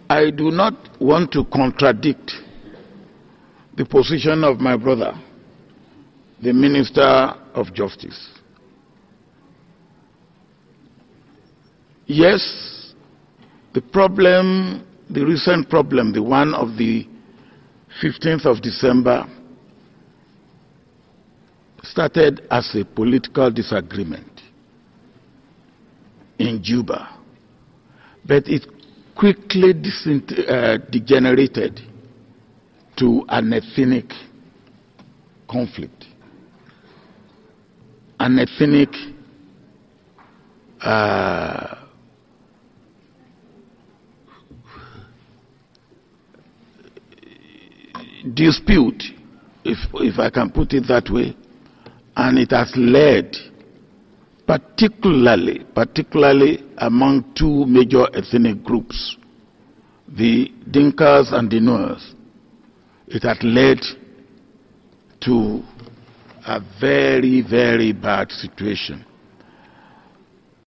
I do not want to contradict the position of my brother, the Minister of Justice. Yes, the problem, the recent problem, the one of the 15th of December, started as a political disagreement in Juba, but it quickly degenerated to an ethnic conflict, an ethnic dispute, if I can put it that way, and it has led, particularly among two major ethnic groups, the Dinkas and the Nuers, it has led to a very, very bad situation